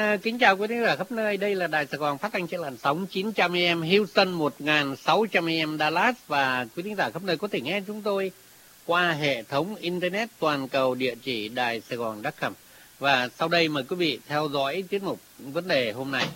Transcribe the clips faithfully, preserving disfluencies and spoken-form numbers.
uh, kính chào quý thính giả khắp nơi. Đây là Đài Sài Gòn phát thanh trên làn sóng chín trăm a em Houston, một nghìn sáu trăm a em Dallas, và quý thính giả khắp nơi có thể nghe chúng tôi qua hệ thống internet toàn cầu địa chỉ đài sài gòn chấm com. Và sau đây mời quý vị theo dõi tiết mục vấn đề hôm nay.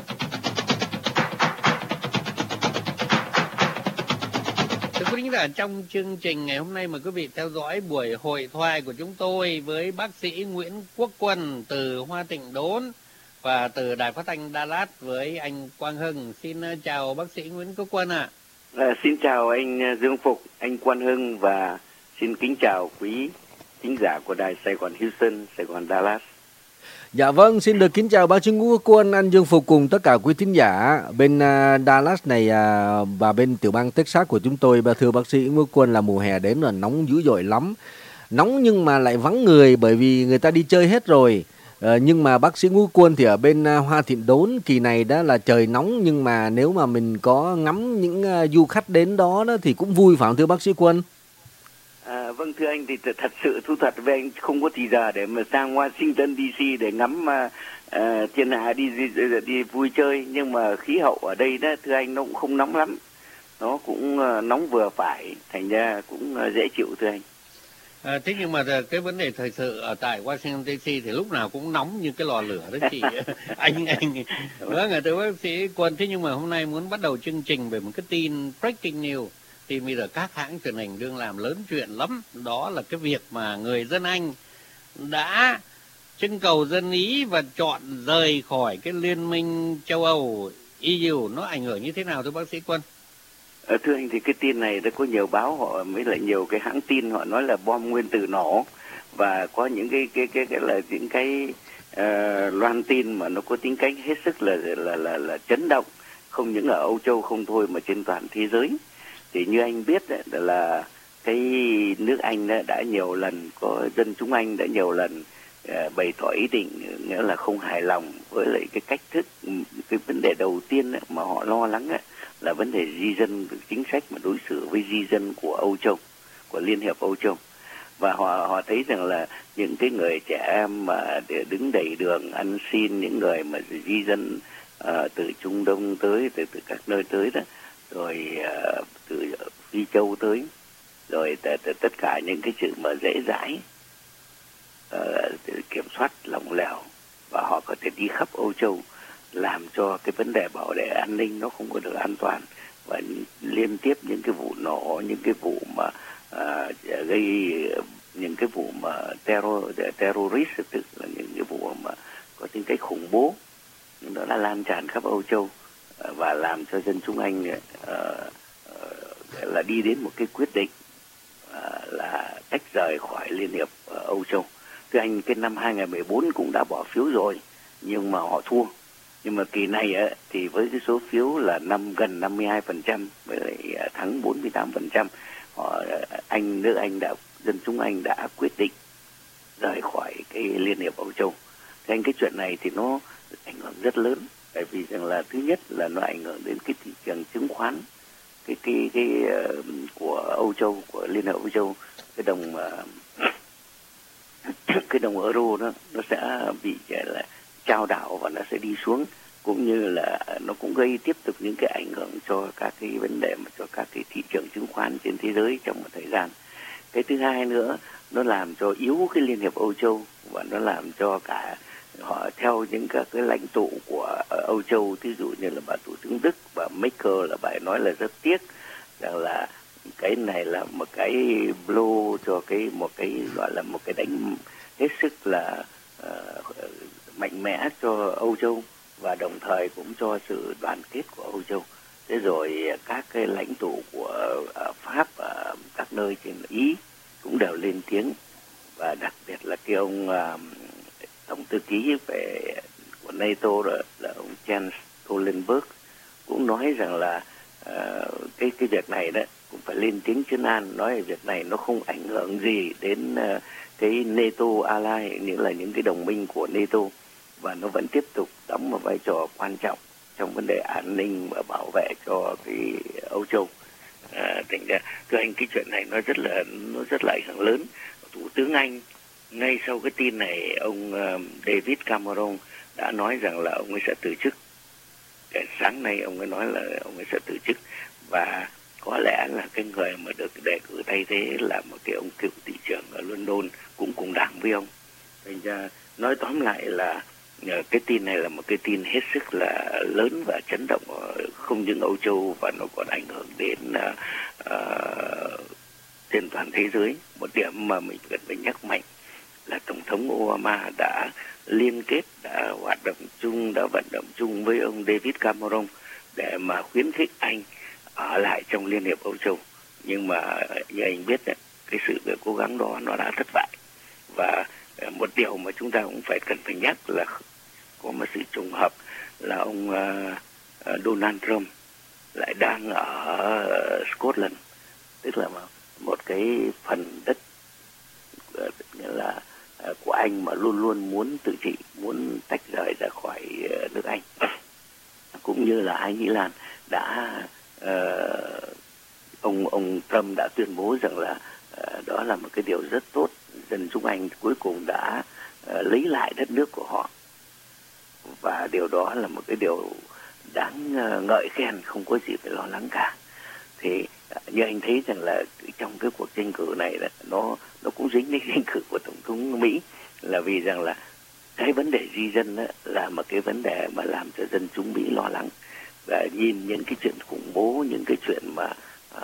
Thưa quý thính giả, trong chương trình ngày hôm nay mời quý vị theo dõi buổi hội thoại của chúng tôi với bác sĩ Nguyễn Quốc Quân từ Hoa Thịnh Đốn và từ Đài Phát thanh Dallas với anh Quang Hưng. Xin chào bác sĩ Nguyễn Quốc Quân ạ. À. À, xin chào anh Dương Phục, anh Quang Hưng, và xin kính chào quý thính giả của Đài Sài Gòn Houston, Sài Gòn Dallas. Dạ vâng, xin được kính chào bác sĩ Nguyễn Quốc Quân, anh Dương Phục cùng tất cả quý thính giả bên uh, Dallas này uh, và bên tiểu bang Texas của chúng tôi. Thưa bác sĩ Nguyễn Quốc Quân, là mùa hè đến là nóng dữ dội lắm. Nóng nhưng mà lại vắng người bởi vì người ta đi chơi hết rồi. Uh, nhưng mà bác sĩ Nguyễn Quốc Quân thì ở bên uh, Hoa Thịnh Đốn kỳ này đó là trời nóng, nhưng mà nếu mà mình có ngắm những uh, du khách đến đó, đó thì cũng vui phải không thưa bác sĩ Quân? À, vâng thưa anh, thì thật sự thú thật với anh không có thì giờ để mà sang Washington đê xê để ngắm uh, uh, thiên hạ đi, đi đi vui chơi, nhưng mà khí hậu ở đây đó thưa anh nó cũng không nóng lắm, nó cũng uh, nóng vừa phải, thành ra cũng uh, dễ chịu thưa anh. À, thế nhưng mà cái vấn đề thời sự ở tại Washington đê xê thì lúc nào cũng nóng như cái lò lửa đó chị. anh anh vâng ạ, thưa bác sĩ Quân. Thế nhưng mà hôm nay muốn bắt đầu chương trình về một cái tin breaking news. Thì bây giờ các hãng truyền hình đương làm lớn chuyện lắm. Đó là cái việc mà người dân Anh đã trưng cầu dân Ý và chọn rời khỏi cái liên minh châu Âu e u. Nó ảnh hưởng như thế nào thưa bác sĩ Quân? À, thưa anh, thì cái tin này đã có nhiều báo họ mới lại nhiều cái hãng tin họ nói là bom nguyên tử nổ, và có những cái cái cái, cái là những cái uh, loan tin mà nó có tính cách hết sức là là là, là, là chấn động, không những ở Âu Châu không thôi mà trên toàn thế giới. Thì như anh biết đấy, là cái nước Anh đã, đã nhiều lần, có dân chúng Anh đã nhiều lần uh, bày tỏ ý định, nghĩa là không hài lòng với lại cái cách thức. Cái vấn đề đầu tiên ấy, mà họ lo lắng ấy, là vấn đề di dân, chính sách mà đối xử với di dân của Âu Châu, của Liên hiệp Âu Châu. Và họ họ thấy rằng là những cái người trẻ em mà để đứng đầy đường ăn xin, những người mà di dân uh, từ Trung Đông tới, từ, từ các nơi tới đó, rồi uh, từ Phi Châu tới, rồi t- t- tất cả những cái sự mà dễ dãi, uh, kiểm soát lỏng lẻo, và họ có thể đi khắp Âu Châu, làm cho cái vấn đề bảo vệ an ninh nó không có được an toàn, và liên tiếp những cái vụ nổ, những cái vụ mà uh, gây những cái vụ mà terror terrorist, tức là những cái vụ mà có tính cách khủng bố, nó đã lan tràn khắp Âu Châu, uh, và làm cho dân chúng Anh uh, uh, là đi đến một cái quyết định uh, là tách rời khỏi Liên hiệp uh, Âu Châu. Thưa anh, cái năm hai nghìn không trăm mười bốn cũng đã bỏ phiếu rồi, nhưng mà họ thua. Nhưng mà kỳ này á, thì với cái số phiếu là năm gần năm mươi hai phần trăm, với lại thắng bốn mươi tám phần trăm, họ anh nước Anh đã dân chúng Anh đã quyết định rời khỏi cái Liên hiệp Âu Châu. Thế anh, cái chuyện này thì nó ảnh hưởng rất lớn, tại vì rằng là thứ nhất là nó ảnh hưởng đến cái thị trường chứng khoán, cái cái cái uh, của Âu Châu, của Liên hiệp Âu Châu, cái đồng uh, cái đồng euro đó nó sẽ bị là chao đảo và nó sẽ đi xuống, cũng như là nó cũng gây tiếp tục những cái ảnh hưởng cho các cái vấn đề mà cho các cái thị trường chứng khoán trên thế giới trong một thời gian. Cái thứ hai nữa, nó làm cho yếu cái Liên hiệp Âu Châu, và nó làm cho cả họ theo những các cái lãnh tụ của Âu Châu, ví dụ như là bà thủ tướng Đức, bà Merkel, là bà nói là rất tiếc rằng là cái này là một cái blow cho cái một cái gọi là một cái đánh hết sức là uh, mạnh mẽ cho Âu Châu, và đồng thời cũng cho sự đoàn kết của Âu Châu. Thế rồi các cái lãnh tụ của uh, Pháp ở uh, các nơi trên Ý cũng đều lên tiếng, và đặc biệt là cái ông uh, tổng thư ký về của NATO đó, là ông Jens Stoltenberg, cũng nói rằng là uh, cái cái việc này đó cũng phải lên tiếng trấn an, nói việc này nó không ảnh hưởng gì đến uh, cái NATO ally, nghĩa là những cái đồng minh của NATO, và nó vẫn tiếp tục đóng một vai trò quan trọng trong vấn đề an ninh và bảo vệ cho cái Âu Châu. À, thành ra thưa anh, cái chuyện này nó rất là nó rất là ảnh hưởng lớn. Thủ tướng Anh ngay sau cái tin này, ông uh, David Cameron đã nói rằng là ông ấy sẽ từ chức. Cái sáng nay ông ấy nói là ông ấy sẽ từ chức, và có lẽ là cái người mà được đề cử thay thế là một cái ông cựu thị trưởng ở London cũng cùng đảng với ông. Thành ra nói tóm lại là cái tin này là một cái tin hết sức là lớn và chấn động không những Âu Châu, và nó còn ảnh hưởng đến uh, trên toàn thế giới. Một điểm mà mình cần phải nhắc mạnh là Tổng thống Obama đã liên kết, đã hoạt động chung, đã vận động chung với ông David Cameron để mà khuyến khích Anh ở lại trong Liên hiệp Âu Châu. Nhưng mà như anh biết, cái sự cố gắng đó nó đã thất bại. Và một điều mà chúng ta cũng phải cần phải nhắc là có một sự trùng hợp là ông uh, Donald Trump lại đang ở Scotland, tức là một cái phần đất uh, là uh, của Anh mà luôn luôn muốn tự trị, muốn tách rời ra khỏi uh, nước Anh. Cũng như là Ái Nhĩ Lan đã uh, ông ông Trump đã tuyên bố rằng là uh, đó là một cái điều rất tốt, dân chúng Anh cuối cùng đã uh, lấy lại đất nước của họ, và điều đó là một cái điều đáng uh, ngợi khen, không có gì phải lo lắng cả. Thì uh, như anh thấy rằng là trong cái cuộc tranh cử này là nó nó cũng dính đến tranh cử của tổng thống Mỹ, là vì rằng là cái vấn đề di dân đó là một cái vấn đề mà làm cho dân chúng Mỹ lo lắng, và nhìn những cái chuyện khủng bố, những cái chuyện mà à,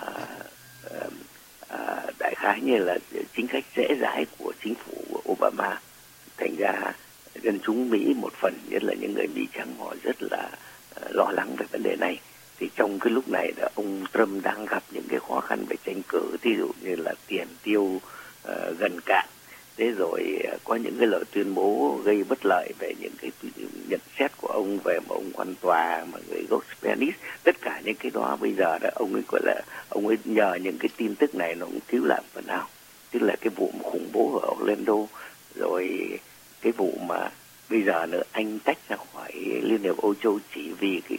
à, đại khái như là chính sách dễ dãi của chính phủ Obama, thành ra dân chúng Mỹ một phần, nhất là những người Mỹ trắng, họ rất là uh, lo lắng về vấn đề này. Thì trong cái lúc này là ông Trump đang gặp những cái khó khăn về tranh cử, ví dụ như là tiền tiêu uh, gần cạn, thế rồi uh, có những cái lời tuyên bố gây bất lợi về những cái nhận xét của ông về một ông quan tòa mà người gốc Spanish. Tất cả những cái đó bây giờ là ông ấy gọi là ông ấy nhờ những cái tin tức này nó cũng cứu lại phần nào, tức là cái vụ khủng bố ở Orlando, rồi cái vụ mà bây giờ nữa Anh tách ra khỏi Liên hiệp Âu Châu chỉ vì cái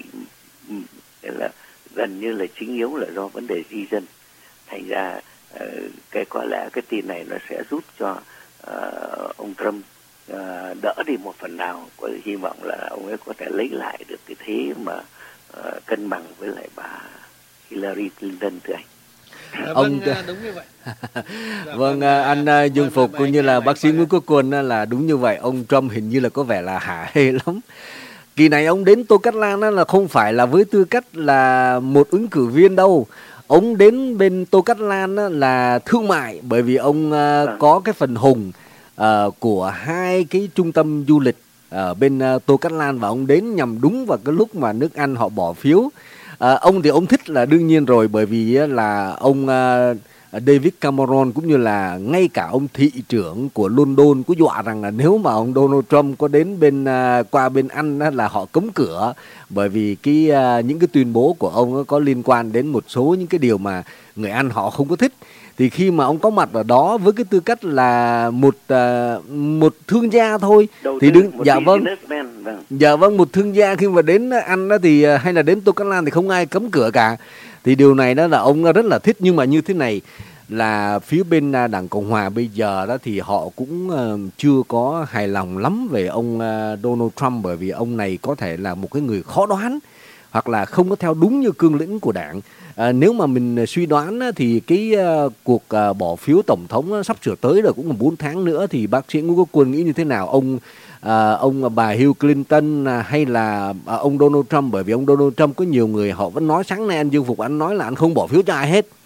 là gần như là chính yếu là do vấn đề di dân. Thành ra cái có lẽ cái tin này nó sẽ giúp cho uh, ông Trump uh, đỡ đi một phần nào, có hy vọng là ông ấy có thể lấy lại được cái thế mà uh, cân bằng với lại bà Hillary Clinton, thưa anh. À, ông vâng, đúng như vậy. Dạ, vâng, anh uh, Dương Phục cũng như là bác sĩ Nguyễn Quốc Quân là đúng như vậy. Ông Trump hình như là có vẻ là hả hê lắm. Kỳ này ông đến Tô Cát Lan là không phải là với tư cách là một ứng cử viên đâu. Ông đến bên Tô Cát Lan là thương mại, bởi vì ông uh, có cái phần hùng uh, của hai cái trung tâm du lịch ở bên uh, Tô Cát Lan, và ông đến nhằm đúng vào cái lúc mà nước Anh họ bỏ phiếu. À, ông thì ông thích là đương nhiên rồi, bởi vì là ông uh, David Cameron cũng như là ngay cả ông thị trưởng của London có dọa rằng là nếu mà ông Donald Trump có đến bên uh, qua bên Anh uh, là họ cấm cửa, bởi vì cái uh, những cái tuyên bố của ông uh, có liên quan đến một số những cái điều mà người Anh họ không có thích. Thì khi mà ông có mặt ở đó với cái tư cách là một uh, một thương gia thôi, đầu thì đứng dạ vâng vâng dạ vâng một thương gia khi mà đến ăn đó thì hay là đến Tô Cát Lan thì không ai cấm cửa cả. Thì điều này đó là ông rất là thích. Nhưng mà như thế này là phía bên Đảng Cộng Hòa bây giờ đó thì họ cũng uh, chưa có hài lòng lắm về ông uh, Donald Trump, bởi vì ông này có thể là một cái người khó đoán, hoặc là không có theo đúng như cương lĩnh của đảng. À, nếu mà mình suy đoán thì cái uh, cuộc uh, bỏ phiếu tổng thống sắp sửa tới rồi, cũng còn bốn tháng nữa, thì bác sĩ Nguyễn Quốc Quân nghĩ như thế nào? Ông uh, ông bà Hillary Clinton uh, hay là uh, ông Donald Trump? Bởi vì ông Donald Trump có nhiều người họ vẫn nói, sáng nay anh Dương Phục anh nói là anh không bỏ phiếu cho ai hết.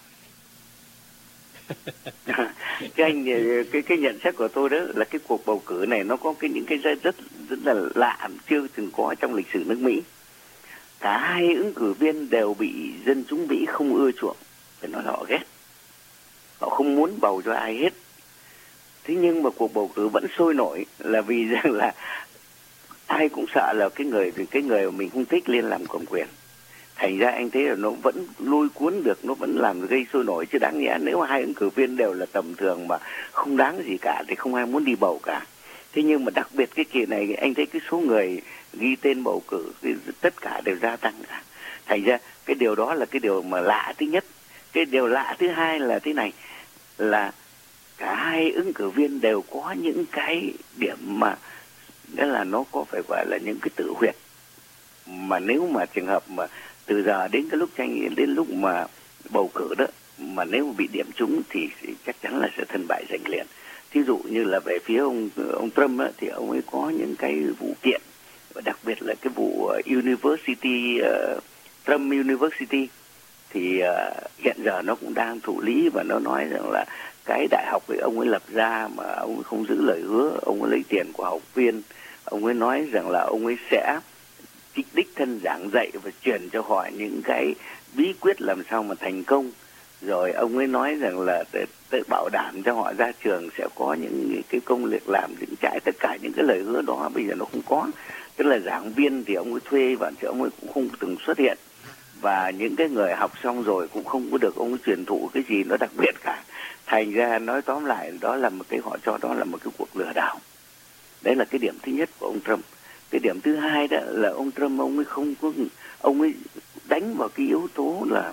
cái anh cái cái nhận xét của tôi đó là cái cuộc bầu cử này nó có cái những cái rất rất, rất là lạ, chưa từng có trong lịch sử nước Mỹ. Cả hai ứng cử viên đều bị dân chúng Mỹ không ưa chuộng, phải nói là họ ghét, họ không muốn bầu cho ai hết. Thế nhưng mà cuộc bầu cử vẫn sôi nổi, là vì rằng là ai cũng sợ là cái người cái người mà mình không thích lên làm cầm quyền. Thành ra anh thấy là nó vẫn lôi cuốn được, nó vẫn làm gây sôi nổi. Chứ đáng nhẽ nếu hai ứng cử viên đều là tầm thường mà không đáng gì cả thì không ai muốn đi bầu cả. Thế nhưng mà đặc biệt cái kỳ này anh thấy cái số người ghi tên bầu cử tất cả đều gia tăng cả. Thành ra cái điều đó là cái điều mà lạ thứ nhất. Cái điều lạ thứ hai là thế này, là cả hai ứng cử viên đều có những cái điểm mà nghĩa là nó có phải gọi là những cái tự huyệt mà nếu mà trường hợp mà từ giờ đến cái lúc tranh đến lúc mà bầu cử đó mà nếu mà bị điểm trúng thì chắc chắn là sẽ thân bại giành liền. Thí dụ như là về phía ông ông Trump á, thì ông ấy có những cái vụ kiện, và đặc biệt là cái vụ University uh, Trump University thì uh, hiện giờ nó cũng đang thụ lý, và nó nói rằng là cái đại học ấy ông ấy lập ra mà ông ấy không giữ lời hứa, ông ấy lấy tiền của học viên, ông ấy nói rằng là ông ấy sẽ đích thân giảng dạy và truyền cho họ những cái bí quyết làm sao mà thành công. Rồi ông ấy nói rằng là để, để bảo đảm cho họ ra trường sẽ có những cái công việc làm vững chãi. Tất cả những cái lời hứa đó bây giờ nó không có. Tức là giảng viên thì ông ấy thuê và ông ấy cũng không từng xuất hiện, và những cái người học xong rồi cũng không có được ông ấy truyền thụ cái gì nó đặc biệt cả. Thành ra nói tóm lại đó là một cái, họ cho đó là một cái cuộc lừa đảo. Đấy là cái điểm thứ nhất của ông Trump. Cái điểm thứ hai đó là ông Trump ông ấy không có, ông ấy đánh vào cái yếu tố là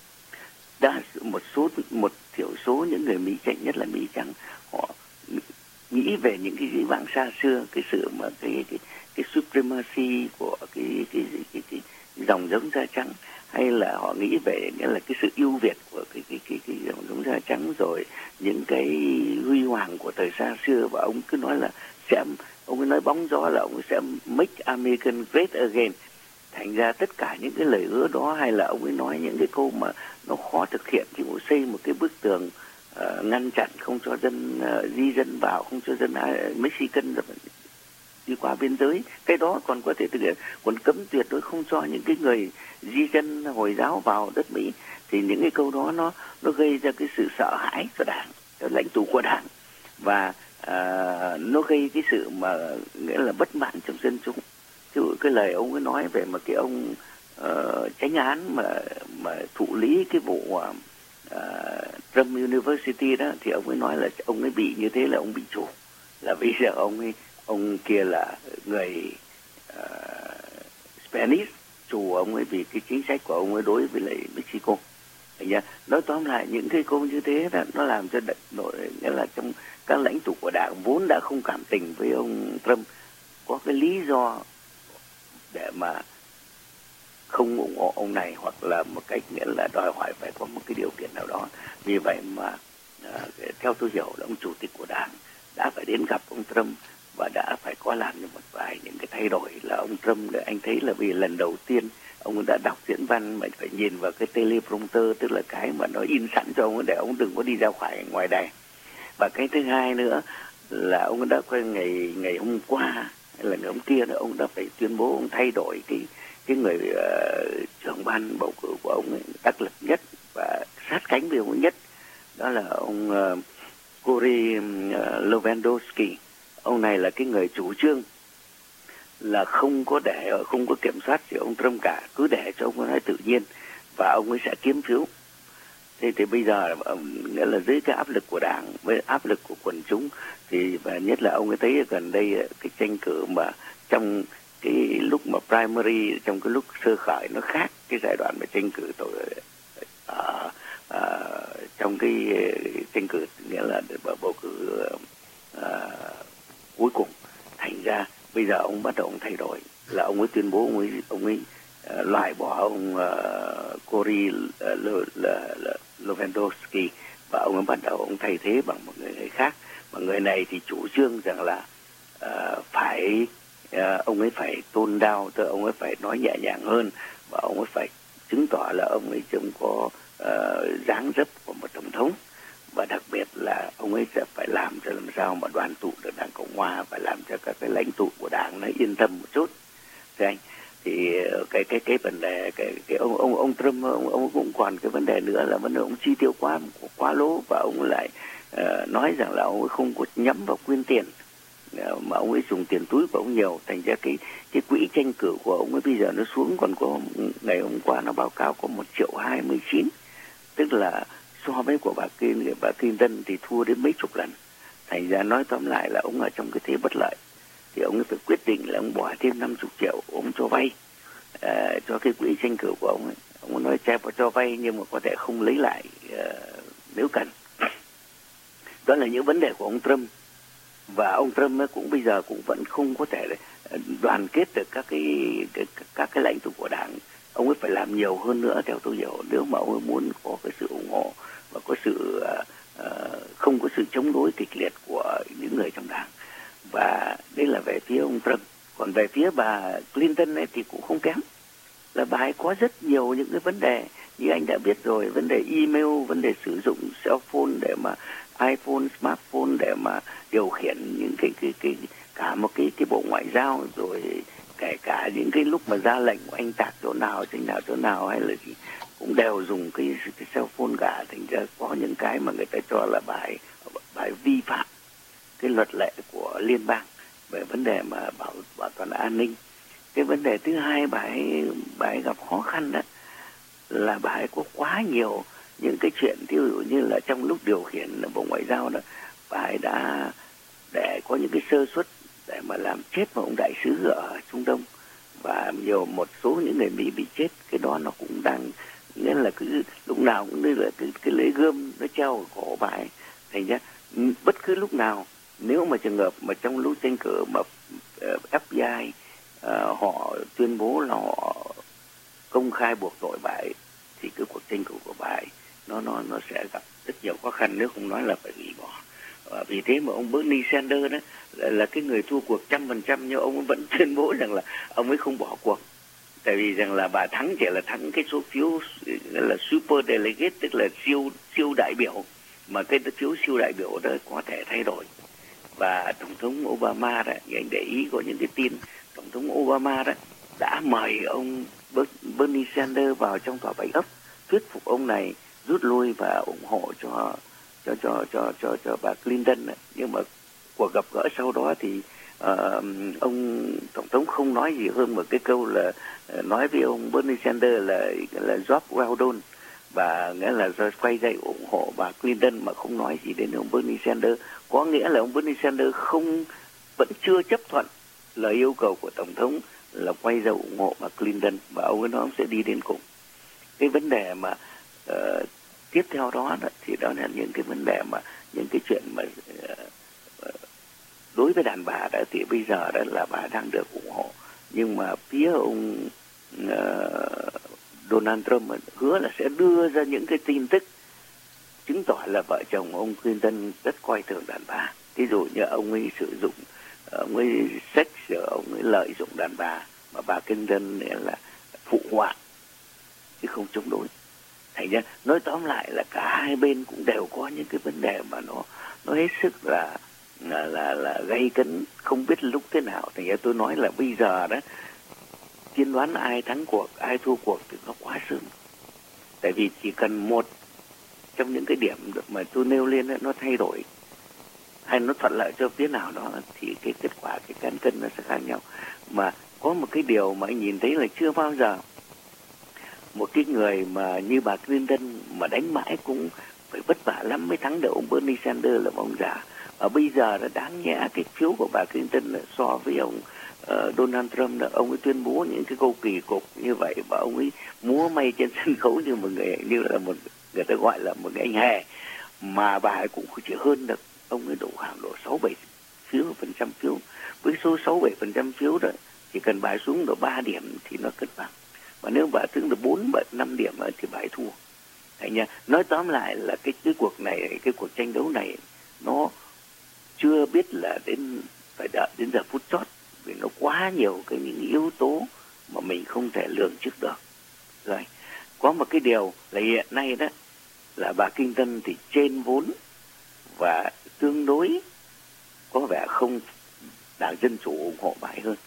đa một số một thiểu số những người Mỹ Trắng, nhất là Mỹ Trắng, họ nghĩ về những cái dĩ vãng xa xưa, cái sự mà cái cái cái supremacy của cái cái cái, cái, cái, cái dòng giống da trắng, hay là họ nghĩ về nghĩa là cái sự ưu việt của cái cái cái cái dòng giống da trắng, rồi những cái huy hoàng của thời xa xưa, và ông cứ nói là sẽ, ông ấy nói bóng gió là ông sẽ make American great again. Thành ra tất cả những cái lời hứa đó, hay là ông ấy nói những cái câu mà nó khó thực hiện, ví dụ xây một cái bức tường uh, ngăn chặn không cho dân uh, di dân vào, không cho dân uh, Mexican đi qua biên giới, cái đó còn có thể thực hiện. Còn cấm tuyệt đối không cho những cái người di dân Hồi giáo vào đất Mỹ, thì những cái câu đó nó nó gây ra cái sự sợ hãi cho đảng, cho lãnh tụ của đảng, và uh, nó gây cái sự mà nghĩa là bất mãn trong dân chúng. Ví dụ cái lời ông ấy nói về một cái ông uh, chánh án mà mà thụ lý cái vụ uh, Trump University đó, thì ông ấy nói là ông ấy bị như thế là ông bị chủ, là bây giờ ông ấy ông kia là người uh, Spanish, chủ ông ấy vì cái chính sách của ông ấy đối với lại Mexico. Nói tóm lại những cái câu như thế đó, nó làm cho nội nghĩa là trong các lãnh tụ của đảng vốn đã không cảm tình với ông Trump có cái lý do để mà không ủng hộ ông này, hoặc là một cách nghĩa là đòi hỏi phải có một cái điều kiện nào đó. Vì vậy mà à, theo tôi hiểu là ông chủ tịch của đảng đã phải đến gặp ông Trump và đã phải có làm như một vài những cái thay đổi. Là ông Trump để anh thấy là vì lần đầu tiên ông đã đọc diễn văn mà phải nhìn vào cái teleprompter, tức là cái mà nó in sẵn cho ông để ông đừng có đi ra khỏi ngoài đài. Và cái thứ hai nữa là ông đã quen ngày ngày hôm qua hay là ngày hôm kia nữa, ông đã phải tuyên bố ông thay đổi cái cái người uh, trưởng ban bầu cử của ông ấy, đắc lực nhất và sát cánh với ông nhất, đó là ông uh, Cory uh, Lewandowski. Ông này là cái người chủ trương là không có để không có kiểm soát gì ông Trump cả, cứ để cho ông ấy tự nhiên và ông ấy sẽ kiếm phiếu. Thế thì bây giờ nghĩa là dưới cái áp lực của đảng với áp lực của quần chúng, thì và nhất là ông ấy thấy gần đây cái tranh cử mà trong cái lúc mà primary, trong cái lúc sơ khởi nó khác cái giai đoạn mà tranh cử tội uh, uh, trong cái tranh cử nghĩa là bầu cử uh, cuối cùng. Thành ra bây giờ ông bắt đầu ông thay đổi, là ông ấy tuyên bố ông ấy ông ấy uh, loại bỏ ông uh, Cory Lewandowski, và ông ấy bắt đầu ông thay thế bằng một người khác. Mà người này thì chủ trương rằng là uh, phải uh, ông ấy phải tôn đao, tức ông ấy phải nói nhẹ nhàng hơn, và ông ấy phải chứng tỏ là ông ấy trông có uh, dáng dấp của một tổng thống. Và đặc biệt là ông ấy sẽ phải làm cho làm sao mà đoàn tụ được Đảng Cộng Hòa, phải làm cho các cái lãnh tụ của đảng nó yên tâm một chút. Thế anh, thì cái cái cái vấn đề cái cái ông ông ông Trump ông, ông cũng còn cái vấn đề nữa là vấn đề ông chi tiêu quá quá lố, và ông lại uh, nói rằng là ông ấy không có nhắm vào quyên tiền, uh, mà ông ấy dùng tiền túi của ông nhiều. Thành ra cái cái quỹ tranh cử của ông ấy bây giờ nó xuống còn có, ngày hôm qua nó báo cáo có một triệu hai mươi chín, tức là so với của bà Clinton, bà Clinton thì thua đến mấy chục lần. Thành ra nói tóm lại là ông ở trong cái thế bất lợi, thì ông ấy phải quyết định là ông bỏ thêm năm mươi triệu ông cho vay uh, cho cái quỹ tranh cử của ông ấy. Ông nói che cho vay nhưng mà có thể không lấy lại uh, nếu cần. Đó là những vấn đề của ông Trump. và ông Trump ấy cũng bây giờ cũng vẫn không có thể đoàn kết được các cái, cái các cái lãnh tụ của đảng. Ông ấy phải làm nhiều hơn nữa theo tôi hiểu, nếu mà ông ấy muốn có cái sự ủng hộ và có sự uh, không có sự chống đối kịch liệt của những người trong đảng. Và đây là về phía ông Trump. Còn về phía bà Clinton ấy thì cũng không kém, là bà ấy có rất nhiều những cái vấn đề như anh đã biết rồi, vấn đề email, vấn đề sử dụng cell phone để mà iPhone, smartphone để mà điều khiển những cái cái cái cả một cái cái bộ ngoại giao, rồi kể cả những cái lúc mà ra lệnh anh tạc chỗ nào, chừng nào chỗ nào hay là gì cũng đều dùng cái, cái cell phone cả. Thành ra có những cái mà người ta cho là bài bài vi phạm cái luật lệ của liên bang về vấn đề mà bảo bảo toàn an ninh. Cái vấn đề thứ hai bà ấy, bà ấy gặp khó khăn đó là bà ấy có quá nhiều những cái chuyện, ví dụ như là trong lúc điều khiển bộ ngoại giao đó, bà ấy đã để có những cái sơ suất để mà làm chết một ông đại sứ ở Trung Đông, và nhiều một số những người Mỹ bị chết. Cái đó nó cũng đang nghĩa là cứ lúc nào cũng như là cái, cái lưỡi gươm nó treo ở cổ bà ấy. Thành ra bất cứ lúc nào nếu mà trường hợp mà trong lúc tranh cử mà uh, ép bê i uh, họ tuyên bố là họ công khai buộc tội bà ấy, thì cái cuộc tranh cử của bà ấy nó nó nó sẽ gặp rất nhiều khó khăn, nếu không nói là phải hủy bỏ. À, vì thế mà ông Bernie Sanders đó là, là cái người thua cuộc trăm phần trăm, nhưng ông vẫn tuyên bố rằng là ông ấy không bỏ cuộc, tại vì rằng là bà thắng chỉ là thắng cái số phiếu là super delegate, tức là siêu siêu đại biểu, mà cái phiếu siêu đại biểu đó có thể thay đổi. Và tổng thống Obama đó, anh để ý có những cái tin tổng thống Obama đó đã mời ông Bernie Sanders vào trong tòa Bạch Ốc, thuyết phục ông này rút lui và ủng hộ cho cho cho cho cho cho bà Clinton. Nhưng mà cuộc gặp gỡ sau đó thì uh, ông tổng thống không nói gì hơn một cái câu là uh, nói với ông Bernie Sanders là là job well done, và nghĩa là quay dậy ủng hộ bà Clinton mà không nói gì đến ông Bernie Sanders. Có nghĩa là ông Bernie Sanders không vẫn chưa chấp thuận lời yêu cầu của tổng thống là quay ra ủng hộ bà Clinton, và ông ấy nói ông sẽ đi đến cùng. Cái vấn đề mà uh, tiếp theo đó, đó thì đó là những cái vấn đề mà những cái chuyện mà uh, đối với đàn bà đó thì bây giờ đó là bà đang được ủng hộ, nhưng mà phía ông uh, Donald Trump hứa là sẽ đưa ra những cái tin tức chứng tỏ là vợ chồng ông Clinton rất coi thường đàn bà. Ví dụ như ông ấy sử dụng, ông ấy sex, ông ấy lợi dụng đàn bà, mà bà Clinton là phụ họa chứ không chống đối. Thành ra nói tóm lại là cả hai bên cũng đều có những cái vấn đề mà nó nó hết sức là là là, là gây cấn, không biết lúc thế nào. Thành ra tôi nói là bây giờ đó tiên đoán ai thắng cuộc ai thua cuộc thì nó quá sớm, tại vì chỉ cần một trong những cái điểm mà tôi nêu lên nó thay đổi hay nó thuận lợi cho phía nào đó thì cái kết quả, cái cán cân nó sẽ khác nhau. Mà có một cái điều mà anh nhìn thấy là chưa bao giờ một cái người mà như bà Clinton mà đánh mãi cũng phải vất vả lắm mới thắng được ông Bernie Sanders là ông già. Và bây giờ là đáng nhẽ cái phiếu của bà Clinton so với ông uh, Donald Trump là ông ấy tuyên bố những cái câu kỳ cục như vậy, và ông ấy múa may trên sân khấu như một người, như là một người ta gọi là một cái anh hề, mà bà ấy cũng chỉ hơn được ông ấy đủ khoảng độ sáu bảy phiếu phần trăm phiếu. Với số sáu bảy phần trăm phiếu đó chỉ cần bà xuống được ba điểm thì nó cân bằng, mà nếu bà xuống được bốn bảy năm điểm thì bà ấy thua. Thành nha, nói tóm lại là cái cái cuộc này, cái cuộc tranh đấu này nó chưa biết là đến phải đợi đến giờ phút chót, vì nó quá nhiều cái những yếu tố mà mình không thể lường trước được. Rồi có một cái điều là hiện nay đó là bà Clinton thì trên vốn và tương đối có vẻ không đảng Dân Chủ ủng hộ bà ấy hơn,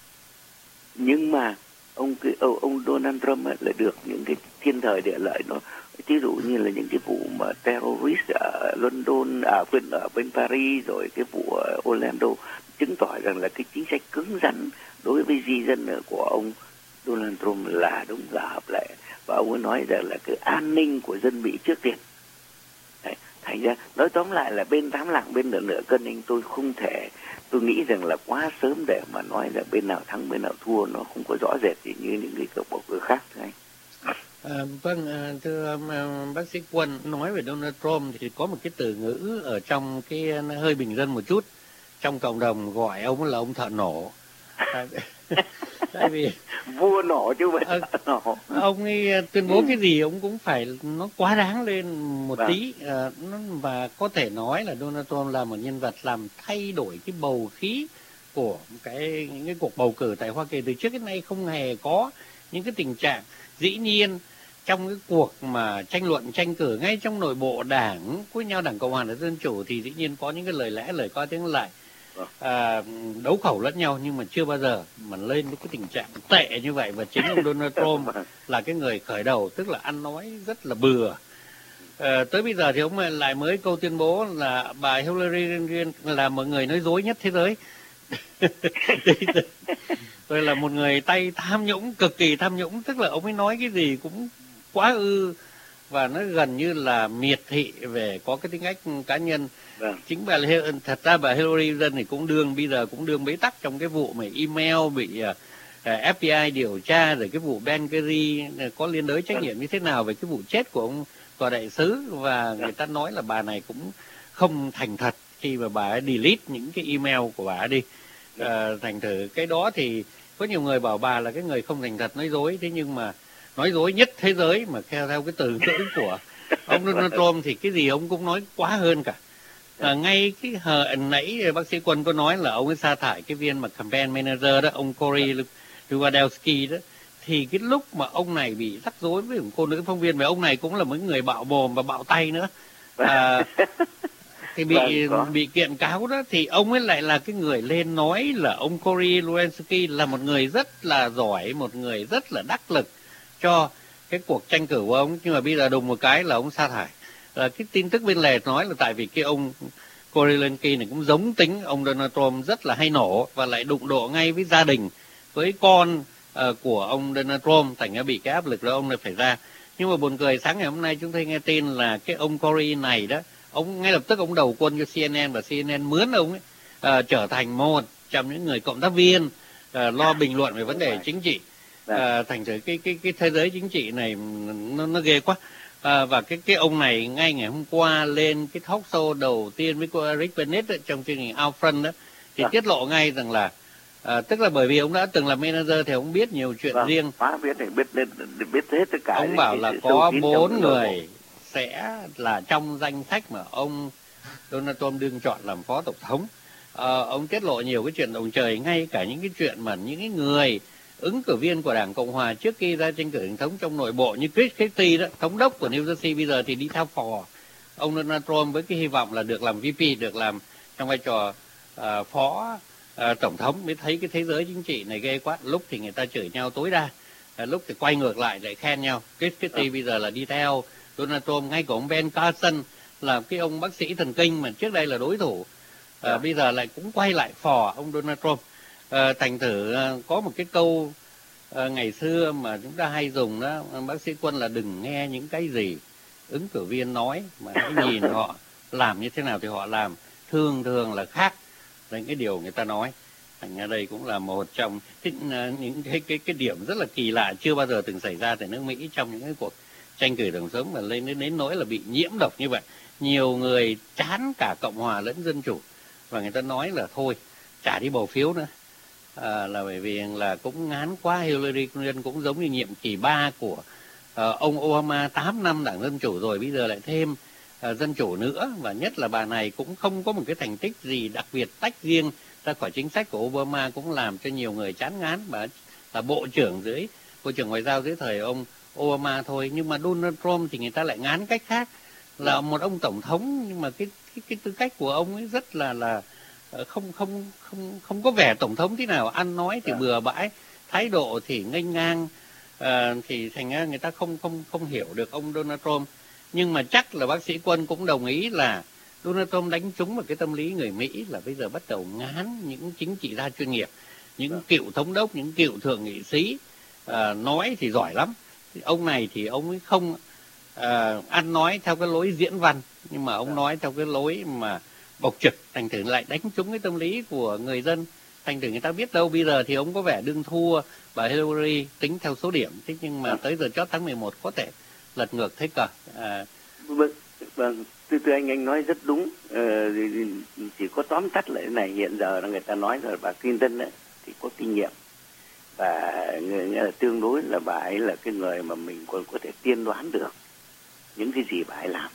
nhưng mà ông cái ông Donald Trump ấy lại được những cái thiên thời địa lợi. Nó ví dụ như là những cái vụ mà terrorist ở London, à quên, ở bên Paris, rồi cái vụ ở Orlando chứng tỏ rằng là cái chính sách cứng rắn đối với di dân của ông Donald Trump là đúng, là hợp lệ, và ông ấy nói rằng là cái an ninh của dân Mỹ trước tiên. Đấy, thành ra nói tóm lại là bên tám lạng bên nửa nửa cân, anh tôi không thể, tôi nghĩ rằng là quá sớm để mà nói là bên nào thắng bên nào thua, nó không có rõ rệt gì như những cái cuộc bầu cử khác thôi. À, vâng, à, thưa um, bác sĩ Quân, nói về Donald Trump thì có một cái từ ngữ ở trong cái hơi bình dân một chút, trong cộng đồng gọi ông là ông thợ nổ. Tại vì vua nổ chứ không phải ờ, thợ nổ. ông ấy tuyên bố cái gì ông cũng phải nó quá đáng lên một Vâng. tí, ờ, nó, và có thể nói là Donald Trump là một nhân vật làm thay đổi cái bầu khí của cái những cái cuộc bầu cử tại Hoa Kỳ. Từ trước đến nay không hề có những cái tình trạng. Dĩ nhiên trong cái cuộc mà tranh luận tranh cử ngay trong nội bộ đảng của nhau, đảng Cộng hòa và Dân chủ, thì dĩ nhiên có những cái lời lẽ lời qua tiếng lại, à, đấu khẩu lẫn nhau, nhưng mà chưa bao giờ mà lên cái tình trạng tệ như vậy. Và chính ông Donald Trump là cái người khởi đầu, tức là ăn nói rất là bừa. À, tới bây giờ thì ông lại mới câu tuyên bố là bà Hillary Clinton là một người nói dối nhất thế giới. Tôi là một người tay tham nhũng, cực kỳ tham nhũng, tức là ông ấy nói cái gì cũng quá ư, và nó gần như là miệt thị về có cái tính cách cá nhân. Vâng. Chính bà thật ra bà Hillary Clinton thì cũng đương bây giờ cũng đương bế tắc trong cái vụ mà email bị uh, ép bê i điều tra, rồi cái vụ Ben Kerry có liên đới trách nhiệm như thế nào về cái vụ chết của ông tòa đại sứ, và người ta nói là bà này cũng không thành thật khi mà bà ấy delete những cái email của bà ấy đi. Uh, thành thử cái đó thì có nhiều người bảo bà là cái người không thành thật, nói dối. Thế nhưng mà nói dối nhất thế giới mà theo theo cái từ ngữ của ông Donald Trump thì cái gì ông cũng nói quá hơn cả. À, ngay cái hồi nãy bác sĩ Quân có nói là ông ấy sa thải cái viên mà campaign manager đó, ông Corey Lewandowski đó, thì cái lúc mà ông này bị rắc rối với một cô nữ phóng viên, và ông này cũng là một người bạo mồm và bạo tay nữa, à, thì bị vâng, bị kiện cáo đó, thì ông ấy lại là cái người lên nói là ông Corey Lewandowski là một người rất là giỏi, một người rất là đắc lực cho cái cuộc tranh cử của ông, nhưng mà bây giờ đùng một cái là ông sa thải. À, cái tin tức bên lề nói là tại vì cái ông Corey Lewandowski này cũng giống tính ông Donald Trump, rất là hay nổ và lại đụng độ ngay với gia đình, với con uh, của ông Donald Trump, thành ra bị cái áp lực đó ông này phải ra. Nhưng mà buồn cười, sáng ngày hôm nay chúng tôi nghe tin là cái ông Corey này đó, ông ngay lập tức ông đầu quân cho xê en en, và xê en en mướn ông ấy uh, trở thành một trong những người cộng tác viên uh, lo bình luận về vấn đề chính trị. Uh, thành thử cái cái cái thế giới chính trị này nó, nó ghê quá. À, và cái cái ông này ngay ngày hôm qua lên cái talk show đầu tiên với cô Rick Bennett ấy, trong chương trình Out Front đó, thì tiết lộ ngay rằng là à, tức là bởi vì ông đã từng là manager thì ông biết nhiều chuyện vâng, riêng. Biết biết biết biết hết tất cả. Ông bảo là có bốn người sẽ là trong danh sách mà ông Donald Trump đương chọn làm phó tổng thống. À, ông tiết lộ nhiều cái chuyện động trời, ngay cả những cái chuyện mà những cái người ứng cử viên của Đảng Cộng hòa trước khi ra tranh cử tổng thống trong nội bộ như Chris Christie đó, thống đốc của New Jersey, bây giờ thì đi theo phò ông Donald Trump với cái hy vọng là được làm vê pê, được làm trong vai trò uh, phó uh, tổng thống. Mới thấy cái thế giới chính trị này ghê quá. Lúc thì người ta chửi nhau tối đa, uh, lúc thì quay ngược lại lại khen nhau. Chris Christie ừ. bây giờ là đi theo Donald Trump. Ngay cả ông Ben Carson là cái ông bác sĩ thần kinh mà trước đây là đối thủ, uh, ừ. bây giờ lại cũng quay lại phò ông Donald Trump. À, thành thử à, có một cái câu à, ngày xưa mà chúng ta hay dùng đó, bác sĩ Quân, là đừng nghe những cái gì ứng cử viên nói, mà hãy nhìn họ làm như thế nào thì họ làm, thường thường là khác với cái điều người ta nói. Thành ra đây cũng là một trong cái, những cái, cái cái điểm rất là kỳ lạ, chưa bao giờ từng xảy ra tại nước Mỹ trong những cái cuộc tranh cử tổng thống mà lên đến, đến nỗi là bị nhiễm độc như vậy. Nhiều người chán cả Cộng hòa lẫn Dân chủ, và người ta nói là thôi chả đi bầu phiếu nữa. À, là bởi vì là cũng ngán quá. Hillary Clinton cũng giống như nhiệm kỳ ba của uh, ông Obama, tám năm Đảng Dân Chủ rồi, bây giờ lại thêm uh, Dân Chủ nữa, và nhất là bà này cũng không có một cái thành tích gì đặc biệt tách riêng ra khỏi chính sách của Obama, cũng làm cho nhiều người chán ngán. Bà là bộ trưởng dưới bộ trưởng ngoại giao dưới thời ông Obama thôi. Nhưng mà Donald Trump thì người ta lại ngán cách khác, là một ông tổng thống nhưng mà cái cái, cái tư cách của ông ấy rất là là không không không không có vẻ tổng thống thế nào, ăn nói thì bừa bãi, thái độ thì nghênh ngang, à, thì thành ra người ta không không không hiểu được ông Donald Trump. Nhưng mà chắc là bác sĩ Quân cũng đồng ý là Donald Trump đánh trúng vào cái tâm lý người Mỹ là bây giờ bắt đầu ngán những chính trị gia chuyên nghiệp, những cựu thống đốc, những cựu thượng nghị sĩ, à, nói thì giỏi lắm. Ông này thì ông ấy không à, ăn nói theo cái lối diễn văn, nhưng mà ông nói theo cái lối mà bộc trực, thành thử lại đánh trúng cái tâm lý của người dân. Thành thử người ta biết đâu bây giờ thì ông có vẻ đương thua bà Hillary tính theo số điểm, thế nhưng mà tới giờ chót tháng mười một có thể lật ngược thế cờ. À, vâng, Vâng, thưa, thưa anh, anh nói rất đúng. Ờ, chỉ có tóm tắt lại thế này, hiện giờ là người ta nói rồi bà Clinton ấy, thì có kinh nghiệm và nghĩa là tương đối là bà ấy là cái người mà mình còn có thể tiên đoán được những cái gì bà ấy làm.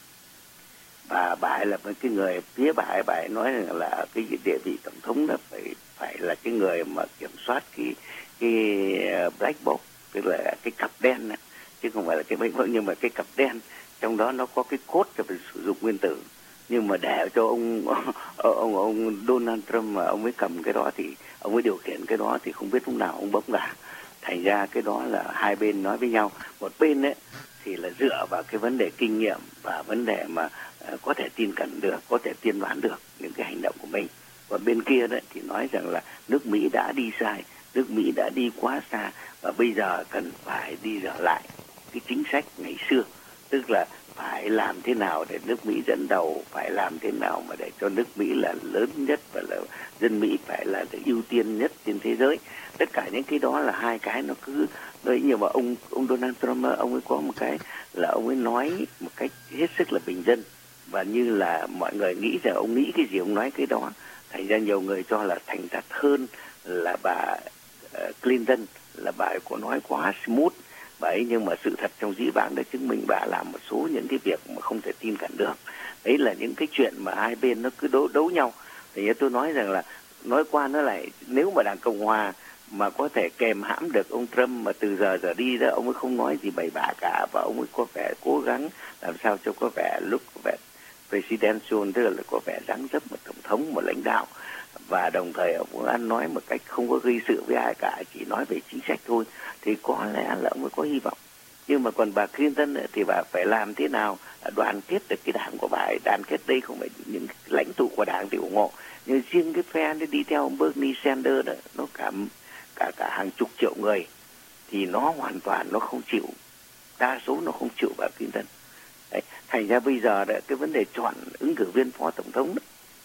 Và bà ấy là cái người, phía bà ấy, bà ấy nói rằng là cái địa vị tổng thống là phải phải là cái người mà kiểm soát cái cái black box, tức là cái cặp đen này, chứ không phải là cái black box, nhưng mà cái cặp đen trong đó nó có cái cốt cho phải sử dụng nguyên tử. Nhưng mà để cho ông ông ông Donald Trump mà ông ấy cầm cái đó thì ông ấy điều khiển cái đó thì không biết lúc nào ông bấm cả. Thành ra cái đó là hai bên nói với nhau. Một bên ấy thì là dựa vào cái vấn đề kinh nghiệm và vấn đề mà uh, có thể tin cẩn được, có thể tiên đoán được những cái hành động của mình. Còn bên kia đấy thì nói rằng là nước Mỹ đã đi sai, nước Mỹ đã đi quá xa và bây giờ cần phải đi trở lại cái chính sách ngày xưa, tức là phải làm thế nào để nước Mỹ dẫn đầu, phải làm thế nào mà để cho nước Mỹ là lớn nhất và là dân Mỹ phải là ưu tiên nhất trên thế giới. Tất cả những cái đó là hai cái nó cứ đấy, nhưng mà ông ông Donald Trump ông ấy có một cái là ông ấy nói một cách hết sức là bình dân, và như là mọi người nghĩ rằng ông nghĩ cái gì ông nói cái đó. Thành ra nhiều người cho là thành thật hơn là bà uh, Clinton, là bà ấy có nói quá smooth vậy, nhưng mà sự thật trong dĩ vãng đã chứng minh bà làm một số những cái việc mà không thể tin cẩn được. Đấy là những cái chuyện mà hai bên nó cứ đấu đấu nhau. Thì tôi nói rằng là nói qua nó lại, nếu mà Đảng Cộng Hòa mà có thể kèm hãm được ông Trump mà từ giờ giờ đi đó, ông ấy không nói gì bậy bạ cả, và ông ấy có vẻ cố gắng làm sao cho có vẻ lúc có vẻ presidential, tức là có vẻ dáng dấp một tổng thống, một lãnh đạo, và đồng thời ông cũng ăn nói một cách không có gây sự với ai cả, chỉ nói về chính sách thôi, thì có lẽ là ông ấy có hy vọng. Nhưng mà còn bà Clinton thì bà phải làm thế nào đoàn kết được cái đảng của bà ấy. Đoàn kết đây không phải những lãnh tụ của đảng thì ủng hộ, nhưng riêng cái phe nó đi theo ông Bernie Sanders đó, nó cả cả cả hàng chục triệu người, thì nó hoàn toàn nó không chịu, đa số nó không chịu bà Clinton. Đấy, thành ra bây giờ đó, cái vấn đề chọn ứng cử viên phó tổng thống đó,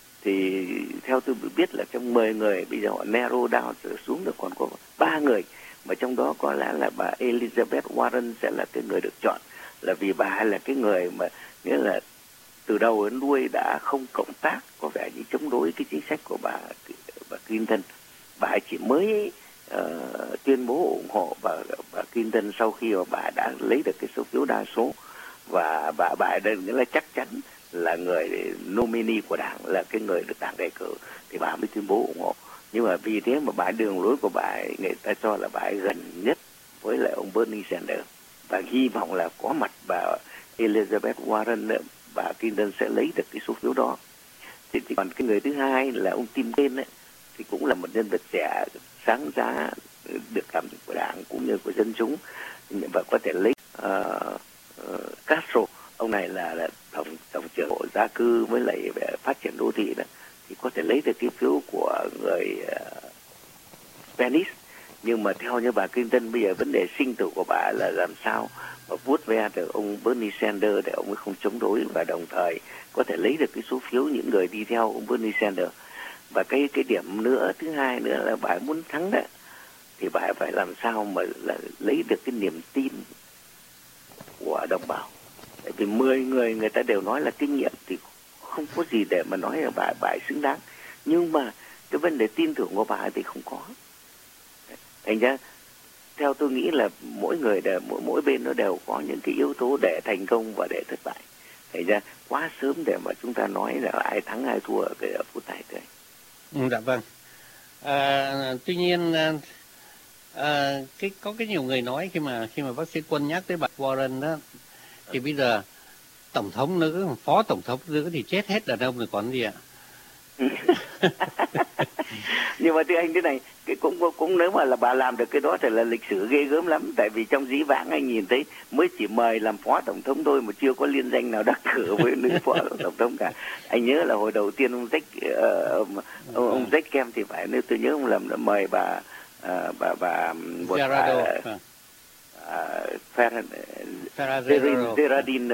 thì theo tôi biết là trong mười người bây giờ họ narrow down trở xuống được còn có ba người, mà trong đó có lẽ là bà Elizabeth Warren sẽ là cái người được chọn, là vì bà là cái người mà nghĩa là từ đầu đến đuôi đã không cộng tác, có vẻ như chống đối cái chính sách của bà bà Clinton. Bà chỉ mới uh, tuyên bố ủng hộ bà, bà Clinton sau khi mà bà đã lấy được cái số phiếu đa số, và bà bà đây nghĩa là chắc chắn là người nominee của đảng, là cái người được đảng đề cử, thì bà mới tuyên bố ủng hộ. Nhưng mà vì thế mà bà đường lối của bà ấy, người ta cho là bà ấy gần nhất với lại ông Bernie Sanders, và hy vọng là có mặt bà Elizabeth Warren, bà Clinton sẽ lấy được cái số phiếu đó. Thì, thì còn cái người thứ hai là ông Tim Kaine ấy, thì cũng là một nhân vật trẻ sáng giá, được cảm nhận của đảng cũng như của dân chúng, và có thể lấy uh, uh, Castro. Ông này là, là tổng tổng trưởng bộ gia cư với lại về phát triển đô thị đó, thì có thể lấy được cái phiếu của người uh, Spanish. Nhưng mà theo như bà Clinton bây giờ vấn đề sinh tử của bà là làm sao mà vuốt ve được ông Bernie Sanders để ông ấy không chống đối, và đồng thời có thể lấy được cái số phiếu những người đi theo ông Bernie Sanders. Và cái cái điểm nữa thứ hai nữa là bà muốn thắng đó, thì bà phải làm sao mà là lấy được cái niềm tin của đồng bào. Tại vì mười người người ta đều nói là kinh nghiệm thì không có gì để mà nói là bà bà ấy xứng đáng, nhưng mà cái vấn đề tin tưởng của bà ấy thì không có. Thành ra theo tôi nghĩ là mỗi người đều, mỗi mỗi bên nó đều có những cái yếu tố để thành công và để thất bại. Thành ra quá sớm để mà chúng ta nói là ai thắng ai thua ở cái phút này thôi. Ừ, dạ vâng. À, tuy nhiên à, cái có cái nhiều người nói khi mà khi mà bác sĩ Quân nhắc tới bà Warren đó, thì bây giờ tổng thống nữ, phó tổng thống nữ thì chết hết đàn ông rồi còn gì ạ? Nhưng mà thưa anh thế này, cái cũng cũng nếu mà là bà làm được cái đó thì là lịch sử ghê gớm lắm. Tại vì trong dĩ vãng anh nhìn thấy mới chỉ mời làm phó tổng thống thôi mà chưa có liên danh nào đắc cử với nữ phó tổng thống cả. Anh nhớ là hồi đầu tiên ông Jack uh, ông, ông Jack Kemp thì phải, nếu tôi nhớ ông làm là mời bà uh, bà bà một Gerardo, bà uh, Gerardine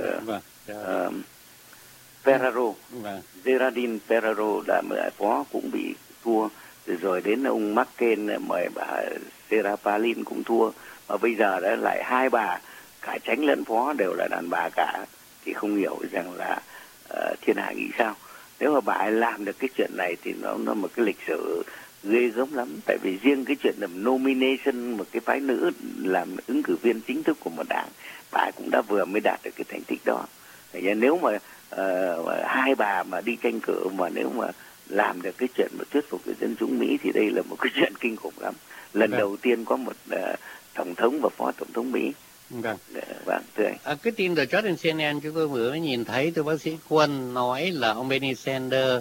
Ferraro, Gerardine Ferraro là phó cũng bị thua, rồi, rồi đến ông McCain mời bà Sarah Palin cũng thua, và bây giờ đã lại hai bà cả chánh lẫn phó đều là đàn bà cả, thì không hiểu rằng là uh, thiên hạ nghĩ sao. Nếu mà bà ấy làm được cái chuyện này thì nó nó một cái lịch sử ghê gớm lắm. Tại vì riêng cái chuyện làm nomination một cái phái nữ làm ứng cử viên chính thức của một đảng, bà ấy cũng đã vừa mới đạt được cái thành tích đó. Thế nếu mà uh, hai bà mà đi tranh cử mà nếu mà làm được cái chuyện mà thuyết phục người dân chúng Mỹ thì đây là một cái chuyện kinh khủng lắm. Lần vâng. đầu tiên có một uh, tổng thống và phó tổng thống Mỹ. Vâng, vâng, thưa anh. À, cái tin từ chót trên xê en en chúng tôi vừa mới nhìn thấy từ bác sĩ Quân nói là ông Bernie Sanders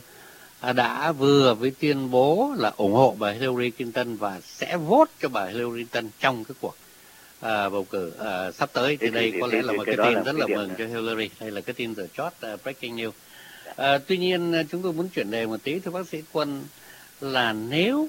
đã vừa với tuyên bố là ủng hộ bà Hillary Clinton và sẽ vote cho bà Hillary Clinton trong cái cuộc à, bầu cử à, sắp tới. Thì đây có lẽ là một cái tin rất là mừng cho Hillary. Đây là cái tin từ chót uh, breaking news. À, tuy nhiên chúng tôi muốn chuyển đề một tí thưa bác sĩ Quân, là nếu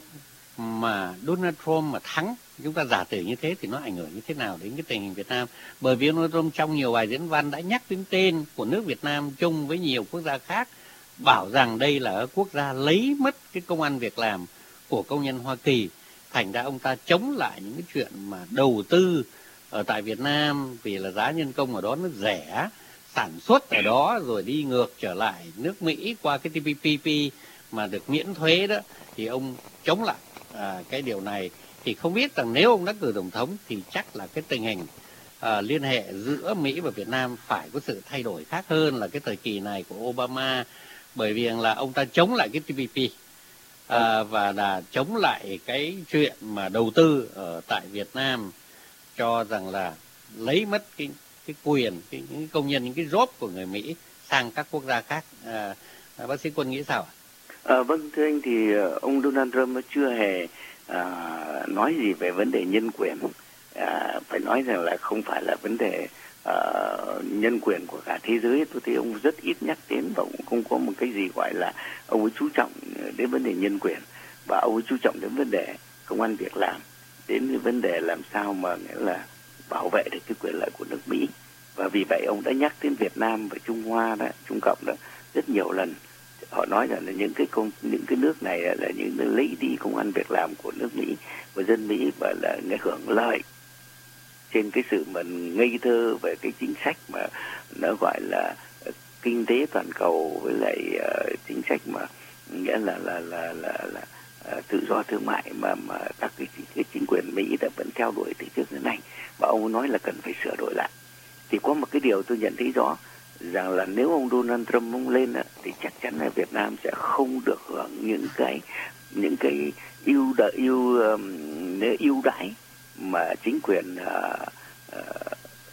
mà Donald Trump mà thắng, chúng ta giả sử như thế thì nó ảnh hưởng như thế nào đến cái tình hình Việt Nam? Bởi vì Donald Trump trong nhiều bài diễn văn đã nhắc đến tên của nước Việt Nam chung với nhiều quốc gia khác, bảo rằng đây là quốc gia lấy mất cái công ăn việc làm của công nhân Hoa Kỳ. Thành ra ông ta chống lại những cái chuyện mà đầu tư ở tại Việt Nam vì là giá nhân công ở đó nó rẻ, sản xuất ở đó rồi đi ngược trở lại nước Mỹ qua cái tê pê pê pê mà được miễn thuế đó, thì ông chống lại à, cái điều này. Thì không biết rằng nếu ông đắc cử tổng thống thì chắc là cái tình hình à, liên hệ giữa Mỹ và Việt Nam phải có sự thay đổi khác hơn là cái thời kỳ này của Obama, bởi vì là ông ta chống lại cái tê pê pê à, và là chống lại cái chuyện mà đầu tư ở tại Việt Nam, cho rằng là lấy mất cái cái quyền cái, những công nhân, những cái job của người Mỹ sang các quốc gia khác. À, à, bác sĩ Quân nghĩ sao ạ? À, vâng, thưa anh, thì ông Donald Trump chưa hề à, nói gì về vấn đề nhân quyền. À, phải nói rằng là không phải là vấn đề à, nhân quyền của cả thế giới. Tôi thấy ông rất ít nhắc đến và cũng không có một cái gì gọi là ông ấy chú trọng đến vấn đề nhân quyền, và ông ấy chú trọng đến vấn đề công ăn việc làm, đến cái vấn đề làm sao mà nghĩa là bảo vệ được cái quyền lợi của nước Mỹ. Và vì vậy ông đã nhắc đến Việt Nam và Trung Hoa đó, Trung Cộng đó rất nhiều lần. Họ nói rằng là những cái công những cái nước này là những nơi lấy đi công ăn việc làm của nước Mỹ và dân Mỹ, và là người hưởng lợi trên cái sự mà ngây thơ về cái chính sách mà nó gọi là kinh tế toàn cầu, với lại uh, chính sách mà nghĩa là là là là, là uh, tự do thương mại mà mà các cái, cái chính quyền Mỹ đã vẫn theo đuổi từ trước đến nay. Và ông nói là cần phải sửa đổi lại. Thì có một cái điều tôi nhận thấy rõ rằng là nếu ông Donald Trump ông lên á, thì chắc chắn là Việt Nam sẽ không được hưởng những cái những cái ưu đãi ưu ưu đãi mà chính quyền uh, uh,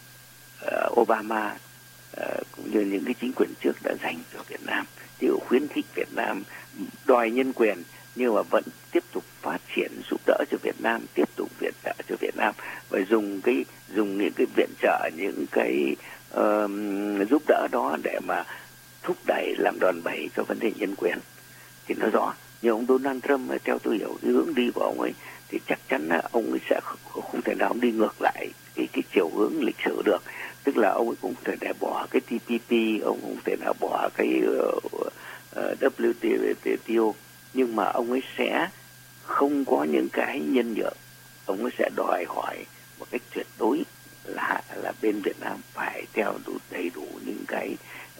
uh, Obama uh, cũng như những cái chính quyền trước đã dành cho Việt Nam. Ví dụ khuyến khích Việt Nam đòi nhân quyền nhưng mà vẫn tiếp tục phát triển, giúp đỡ cho Việt Nam, tiếp tục viện trợ cho Việt Nam, và dùng cái dùng những cái viện trợ, những cái uh, giúp đỡ đó để mà thúc đẩy, làm đòn bẩy cho vấn đề nhân quyền. Thì nó rõ. Nhưng ông Donald Trump theo tôi hiểu cái hướng đi của ông ấy thì chắc chắn là ông ấy sẽ không, không thể nào đi ngược lại cái cái chiều hướng lịch sử được. Tức là ông ấy cũng thể để bỏ cái tê pê pê, ông cũng thể nào bỏ cái uh, uh, vê kép tê o, nhưng mà ông ấy sẽ không có những cái nhân nhượng. Ông ấy sẽ đòi hỏi một cách tuyệt đối là là bên Việt Nam phải theo đủ đầy đủ những cái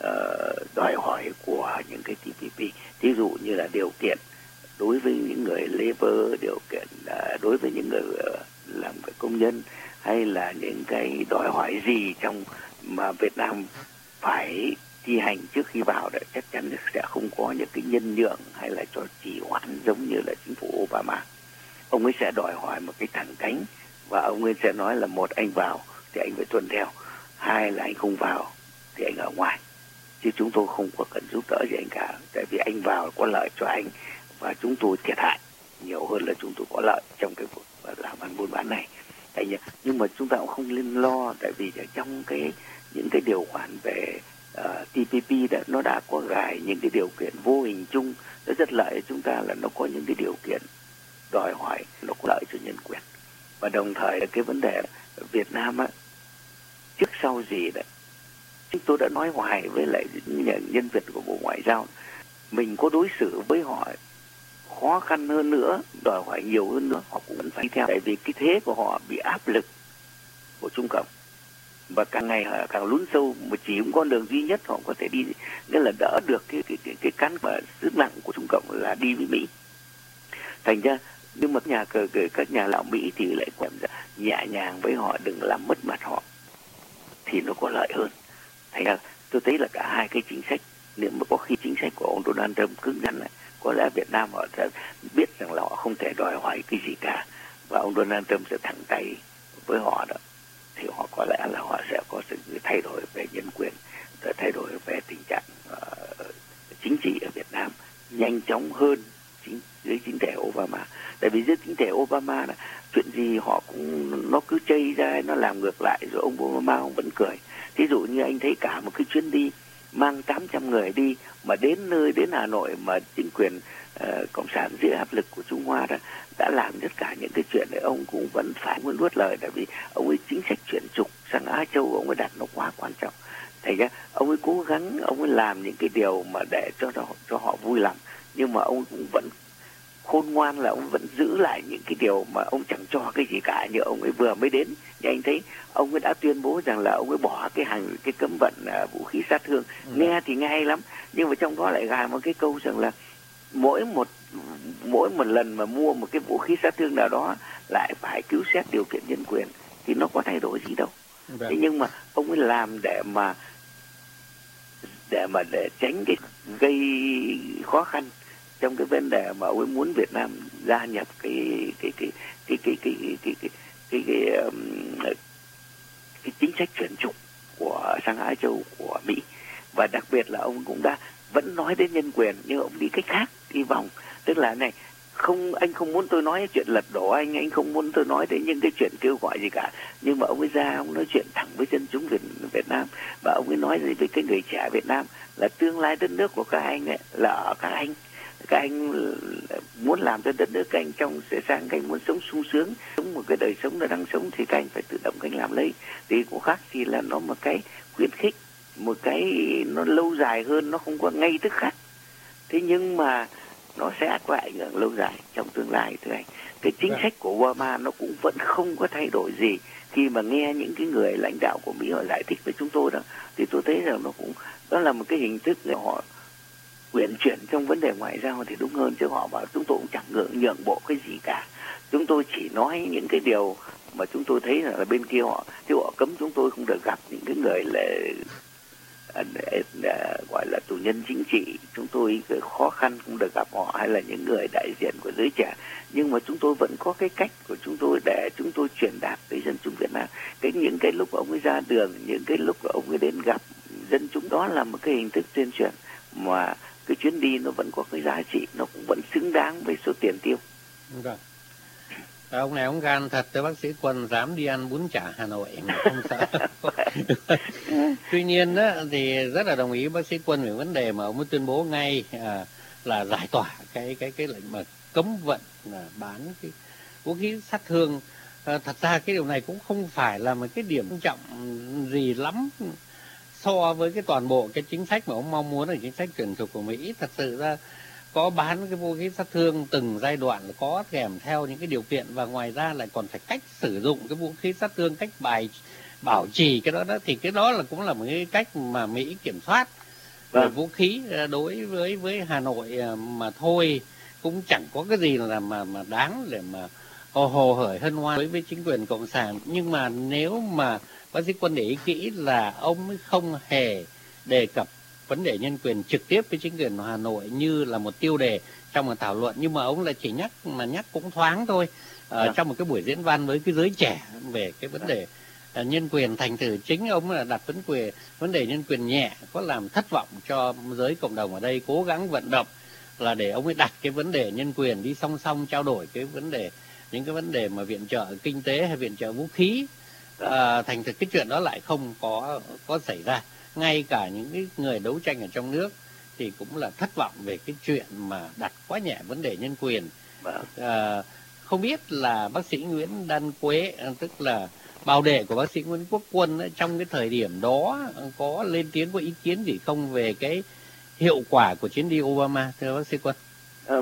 uh, đòi hỏi của những cái tê pê pê. Ví dụ như là điều kiện đối với những người labor, điều kiện uh, đối với những người uh, làm cái công nhân, hay là những cái đòi hỏi gì trong mà Việt Nam phải thi hành trước khi vào, để chắc chắn sẽ không có những cái nhân nhượng hay là cho trì hoãn giống như là chính phủ Obama. Ông ấy sẽ đòi hỏi một cái thẳng cánh, và ông ấy sẽ nói là một, anh vào thì anh phải tuân theo, hai là anh không vào thì anh ở ngoài, chứ chúng tôi không có cần giúp đỡ gì anh cả, tại vì anh vào có lợi cho anh và chúng tôi thiệt hại nhiều hơn là chúng tôi có lợi trong cái cuộc làm ăn buôn bán này. Nhưng mà chúng ta cũng không nên lo, tại vì trong cái những cái điều khoản về uh, tê pê pê đó, nó đã có gài những cái điều kiện vô hình chung, nó rất lợi cho chúng ta, là nó có những cái điều kiện đòi hỏi nó có lợi cho nhân quyền. Và đồng thời là cái vấn đề Việt Nam á, trước sau gì đấy, chúng tôi đã nói hoài với lại những nhân vật của Bộ Ngoại giao, mình có đối xử với họ khó khăn hơn nữa, đòi hỏi nhiều hơn nữa, họ cũng vẫn phải theo, tại vì cái thế của họ bị áp lực của Trung Cộng, và càng ngày họ càng lún sâu, mà chỉ một con đường duy nhất họ có thể đi, nghĩa là đỡ được cái cái cái, cái cán mà sức nặng của Trung Cộng là đi với Mỹ. Thành ra nhưng mà nhà cờ các nhà lão Mỹ thì lại quản nhẹ nhàng với họ, đừng làm mất mặt họ thì nó có lợi hơn. Thành ra tôi thấy là cả hai cái chính sách, nếu mà có khi chính sách của ông Donald Trump cứng rắn này, có lẽ Việt Nam họ sẽ biết rằng là họ không thể đòi hỏi cái gì cả, và ông Donald Trump sẽ thẳng tay với họ đó, thì họ có lẽ là họ sẽ có sự thay đổi về nhân quyền, thay đổi về tình trạng uh, chính trị ở Việt Nam nhanh chóng hơn chính dưới chính thể Obama. Tại vì dưới chính thể Obama là chuyện gì họ cũng nó cứ chây ra, nó làm ngược lại, rồi ông Obama ông vẫn cười. Thí dụ như anh thấy cả một cái chuyến đi mang tám trăm người đi mà đến nơi, đến Hà Nội mà chính quyền uh, cộng sản dưới áp lực của Trung Hoa đó đã làm tất cả những cái chuyện đấy, ông cũng vẫn phải muốn nuốt lời, tại vì ông ấy chính sách chuyển trục sang Á Châu ông ấy đặt nó quá quan trọng. Thành ra ông ấy cố gắng, ông ấy làm những cái điều mà để cho cho, cho họ vui lòng, nhưng mà ông cũng vẫn khôn ngoan là ông vẫn giữ lại những cái điều mà ông chẳng cho cái gì cả. Như ông ấy vừa mới đến, như anh thấy ông ấy đã tuyên bố rằng là ông ấy bỏ cái hàng cái cấm vận uh, vũ khí sát thương. Ừ. Nghe thì nghe hay lắm, nhưng mà trong đó lại gài một cái câu rằng là mỗi một mỗi một lần mà mua một cái vũ khí sát thương nào đó lại phải cứu xét điều kiện nhân quyền, thì nó có thay đổi gì đâu. Thế nhưng mà ông ấy làm để mà để mà để tránh cái gây khó khăn trong cái vấn đề mà ông ấy muốn Việt Nam gia nhập cái cái cái cái cái cái cái cái cái cái, cái, um, cái chính sách chuyển trục của sang Á Châu của Mỹ. Và đặc biệt là ông cũng đã vẫn nói đến nhân quyền, nhưng ông đi cách khác, đi vòng. Tức là này, không, anh không muốn tôi nói chuyện lật đổ anh, anh không muốn tôi nói đến những cái chuyện kêu gọi gì cả, nhưng mà ông ấy ra, ông nói chuyện thẳng với dân chúng Việt, Việt Nam, và ông ấy nói với cái người trẻ Việt Nam là tương lai đất nước của các anh ấy là ở các anh. Các anh muốn làm cho đất nước các anh trong sẽ sang, các anh muốn sống sung sướng, sống một cái đời sống nó đang sống, thì các anh phải tự động các anh làm lấy. Thì cũng khác gì là nó một cái khuyến khích, một cái nó lâu dài hơn, nó không có ngay tức khắc. Thế nhưng mà nó sẽ có ảnh hưởng lâu dài trong tương lai. Thưa anh, cái chính sách của Obama nó cũng vẫn không có thay đổi gì. Khi mà nghe những cái người lãnh đạo của Mỹ họ giải thích với chúng tôi đó, thì tôi thấy rằng nó cũng đó là một cái hình thức để họ uyển chuyển trong vấn đề ngoại giao thì đúng hơn, chứ họ bảo chúng tôi cũng chẳng nhượng, nhượng bộ cái gì cả. Chúng tôi chỉ nói những cái điều mà chúng tôi thấy là bên kia họ, thì họ cấm chúng tôi không được gặp những cái người là gọi là tù nhân chính trị, chúng tôi khó khăn không được gặp họ, hay là những người đại diện của giới trẻ. Nhưng mà chúng tôi vẫn có cái cách của chúng tôi để chúng tôi truyền đạt tới dân chúng Việt Nam. Cái những cái lúc ông ấy ra đường, những cái lúc ông ấy đến gặp dân chúng, đó là một cái hình thức tuyên truyền mà cái chuyến đi nó vẫn có cái giá trị, nó cũng vẫn xứng đáng với số tiền tiêu. Vâng. Ông này ông gan thật, tới bác sĩ Quân dám đi ăn bún chả Hà Nội mà không sợ. Tuy nhiên đó, thì rất là đồng ý bác sĩ Quân về vấn đề mà ông mới tuyên bố ngay à, là giải tỏa cái cái cái lệnh mà cấm vận là bán cái vũ khí sát thương. À, thật ra cái điều này cũng không phải là một cái điểm quan trọng gì lắm so với cái toàn bộ cái chính sách mà ông mong muốn là chính sách chuyển trục của Mỹ. Thật sự ra có bán cái vũ khí sát thương từng giai đoạn là có kèm theo những cái điều kiện, và ngoài ra lại còn phải cách sử dụng cái vũ khí sát thương, cách bài bảo trì cái đó đó, thì cái đó là cũng là một cái cách mà Mỹ kiểm soát về vũ khí đối với với Hà Nội mà thôi, cũng chẳng có cái gì là mà mà đáng để mà hồ hồ hởi hân hoan đối với chính quyền cộng sản. Nhưng mà nếu mà bác sĩ Quân để ý kỹ là ông mới không hề đề cập vấn đề nhân quyền trực tiếp với chính quyền Hà Nội như là một tiêu đề trong một thảo luận, nhưng mà ông là chỉ nhắc mà nhắc cũng thoáng thôi ở yeah. trong một cái buổi diễn văn với cái giới trẻ về cái vấn đề uh, nhân quyền. Thành thử chính ông là đặt vấn quyền vấn đề nhân quyền nhẹ, có làm thất vọng cho giới cộng đồng ở đây, cố gắng vận động là để ông ấy đặt cái vấn đề nhân quyền đi song song, trao đổi cái vấn đề những cái vấn đề mà viện trợ kinh tế hay viện trợ vũ khí. Uh, thành thực cái chuyện đó lại không có có xảy ra. Ngay cả những cái người đấu tranh ở trong nước thì cũng là thất vọng về cái chuyện mà đặt quá nhẹ vấn đề nhân quyền. À, không biết là bác sĩ Nguyễn Đan Quế, tức là bảo đệ của bác sĩ Nguyễn Quốc Quân ấy, trong cái thời điểm đó có lên tiếng, có ý kiến gì không về cái hiệu quả của chuyến đi Obama, thưa bác sĩ Quân? À, mà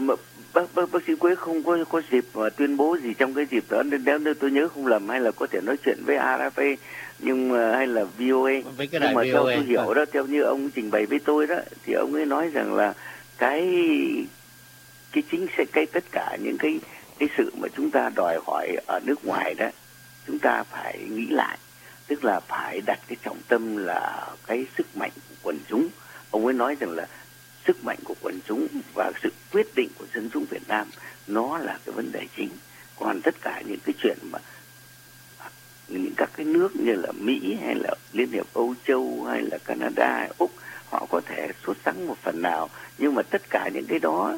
bác, bác, bác sĩ Quế không có có dịp mà tuyên bố gì trong cái dịp đó, nếu, nếu tôi nhớ không lầm, hay là có thể nói chuyện với a ép a nhưng mà hay là vê o a. Với cái Nhưng đài mà vê o theo a. tôi hiểu Vâng. đó, theo như ông trình bày với tôi đó, thì ông ấy nói rằng là cái cái chính sách, cái tất cả những cái cái sự mà chúng ta đòi hỏi ở nước ngoài đó, chúng ta phải nghĩ lại, tức là phải đặt cái trọng tâm là cái sức mạnh của quần chúng. Ông ấy nói rằng là sức mạnh của quần chúng và sự quyết định của dân chúng Việt Nam nó là cái vấn đề chính. Còn tất cả những cái chuyện mà những các cái nước như là Mỹ hay là Liên hiệp Âu Châu hay là Canada hay Úc, họ có thể sốt sắng một phần nào, nhưng mà tất cả những cái đó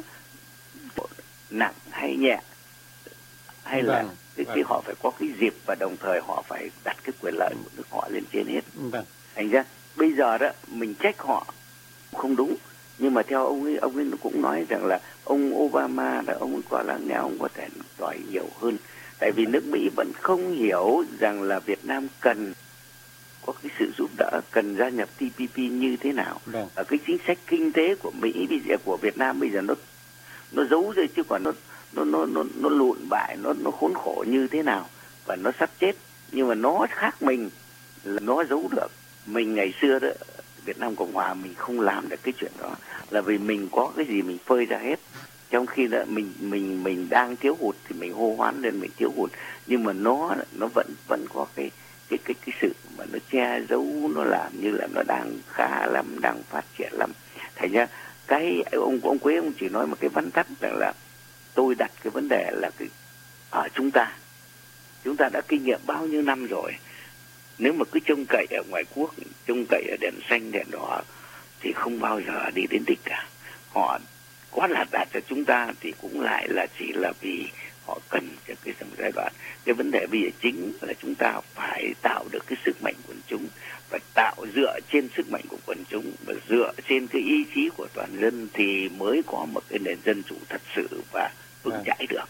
nặng hay nhẹ hay là Vâng, cái, vâng. cái họ phải có cái dịp, và đồng thời họ phải đặt cái quyền lợi của nước họ lên trên hết. Vâng. Thành ra bây giờ đó mình trách họ không đúng, nhưng mà theo ông ấy, ông ấy cũng nói rằng là ông Obama là ông ấy có lắng nghe, ông có thể đòi nhiều hơn, tại vì nước Mỹ vẫn không hiểu rằng là Việt Nam cần có cái sự giúp đỡ, cần gia nhập tê pê pê như thế nào. Vâng. Ở cái chính sách kinh tế của Mỹ bây giờ, của Việt Nam bây giờ nó nó giấu rồi, chứ còn nó nó nó nó nó lụn bại, nó nó khốn khổ như thế nào, và nó sắp chết. Nhưng mà nó khác mình là nó giấu được. Mình ngày xưa đó, Việt Nam Cộng Hòa mình không làm được cái chuyện đó, là vì mình có cái gì mình phơi ra hết. Trong khi đó mình mình mình đang thiếu hụt thì mình hô hoán lên mình thiếu hụt, nhưng mà nó nó vẫn vẫn có cái cái cái cái sự mà nó che giấu, nó làm như là nó đang khá lắm, đang phát triển lắm. Thành ra cái ông ông Quế ông chỉ nói một cái vắn tắt rằng là tôi đặt cái vấn đề là cái ở chúng ta chúng ta đã kinh nghiệm bao nhiêu năm rồi. Nếu mà cứ trông cậy ở ngoài quốc, trông cậy ở đèn xanh đèn đỏ thì không bao giờ đi đến đích cả. Họ có là đạt cho chúng ta thì cũng lại là chỉ là vì họ cần cho cái giai đoạn. Cái vấn đề bây giờ chính là chúng ta phải tạo được cái sức mạnh quần chúng, và tạo dựa trên sức mạnh của quần chúng và dựa trên cái ý chí của toàn dân thì mới có một cái nền dân chủ thật sự và vững chãi được.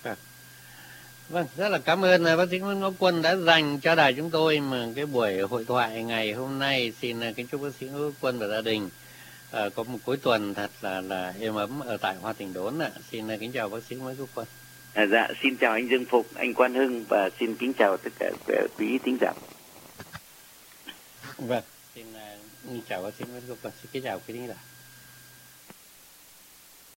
Vâng, rất là cảm ơn bác sĩ Nguyễn Ngọc Quân đã dành cho đài chúng tôi mà cái buổi hội thoại ngày hôm nay. Xin kính chúc bác sĩ Nguyễn Ngọc Quân và gia đình uh, có một cuối tuần thật là là êm ấm ở tại Hoa Thịnh Đốn ạ. Xin kính chào bác sĩ Nguyễn Ngọc Quân. À, dạ, xin chào anh Dương Phục, anh Quan Hưng, và xin kính chào tất cả quý thính giả. Vâng, xin uh, chào bác sĩ Nguyễn Ngọc Quân, xin kính chào quý thính giả.